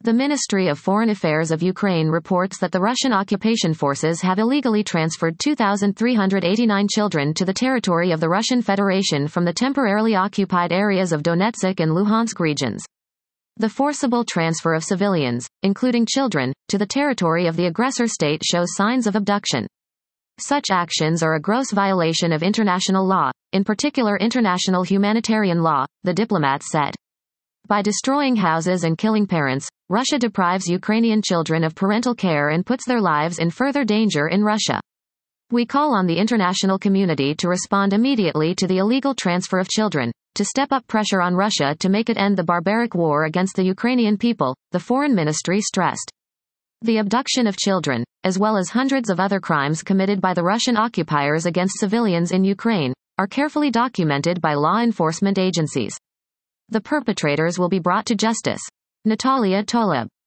The Ministry of Foreign Affairs of Ukraine reports that the Russian occupation forces have illegally transferred 2,389 children to the territory of the Russian Federation from the temporarily occupied areas of Donetsk and Luhansk regions. The forcible transfer of civilians, including children, to the territory of the aggressor state shows signs of abduction. Such actions are a gross violation of international law, in particular international humanitarian law, the diplomats said. By destroying houses and killing parents, Russia deprives Ukrainian children of parental care and puts their lives in further danger in Russia. We call on the international community to respond immediately to the illegal transfer of children, to step up pressure on Russia to make it end the barbaric war against the Ukrainian people, the Foreign Ministry stressed. The abduction of children, as well as hundreds of other crimes committed by the Russian occupiers against civilians in Ukraine, are carefully documented by law enforcement agencies. The perpetrators will be brought to justice. Natalia Toleb.